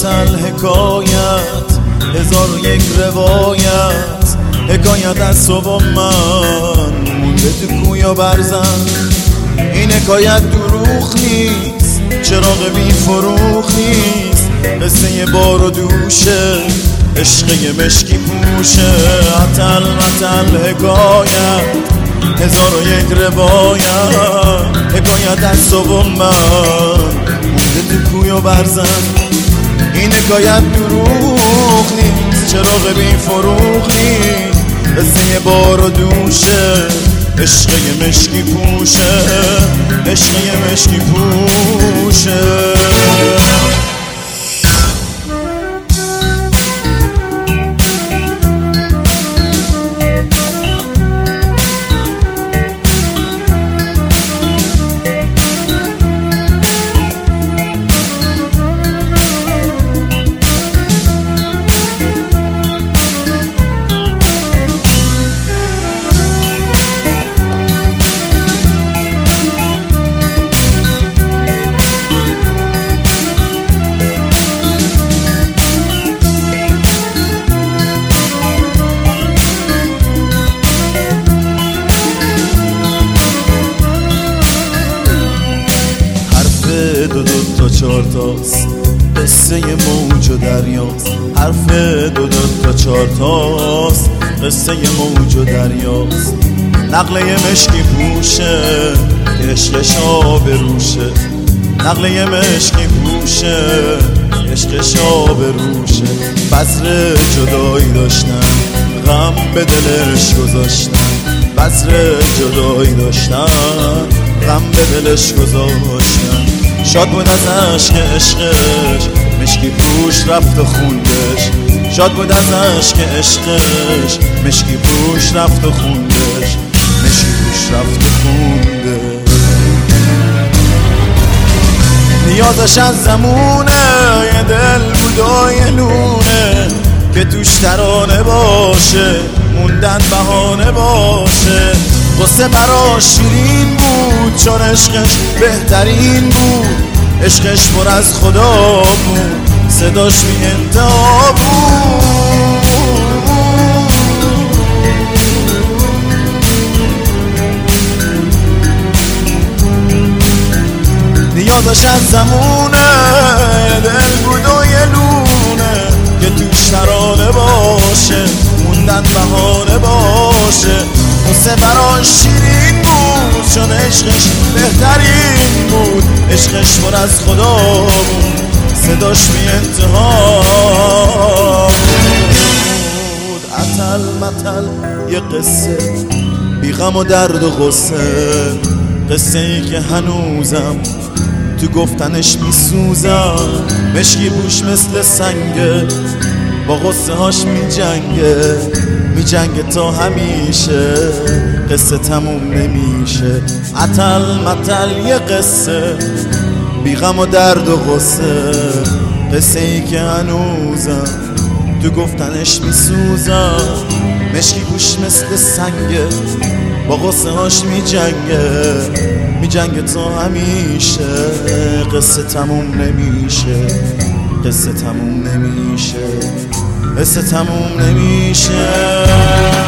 متل حکایت، 1001 روایت، حکایت از صبح من مونده تو کوی و برزن. این حکایت دروغ نیست، چراغ بی فروغ نیست، قصه بار و دوشه، عشق مشکی پوشه. متل حکایت، 1001 روایت، حکایت از صبح من مونده تو کوی و برزن. این حکایت دروغ نیست، چراغ بی فروغ نیست، قصه بار و دوشه، عشق مشکی پوشه، عشق مشکی پوشه. دو تا چار تاست، قصه موج و دریاست. حرف دو تا چار تاست، قصه موج و دریاست. نقله مشکی پوشه که عشقش آبروشه، نقله مشکی پوشه که عشقش آبروشه. بذر جدایی داشتن، غم به دلش گذاشتن، بذر جدایی داشتن، غم به دلش گذاشتن. شاد بود از عشق عشقش، مشکی پوش رفت و خوندش. شاد بود از عشق عشقش، مشکی پوش رفت و خوندش، مشکی پوش رفت و خوندش. نیازش از زمونه، یه دل بود و یه لونه که توش ترانه باشه، موندن بهانه باشه. قصه براش شیرین بود چون عشقش بهترین بود، عشقش پر از خدا بود، صداش بی انتها بود. نیازش از زمونه، دل بود و یه لونه که توش ترانه باشه، موندن بهانه باشه. قصه براش شیرین بود چون عشقش بهترین بود، عشقش پر از خدا بود، صداش بی انتها بود. متل یه قصه بی غم و درد و غصه، قصه ای که هنوزم تو گفتنش میسوزم. مشکی پوش مثل سنگه، با غصه هاش میجنگه، میجنگه تا همیشه، قصه تموم نمیشه. متل یه قصه بی غم و درد و غصه، قصه ای که هنوزم تو گفتنش میسوزم. مشکی پوش مثل سنگه، با غصه هاش میجنگه، میجنگه تا همیشه، قصه تموم نمیشه، قصه تموم نمیشه، قصه تموم نمیشه.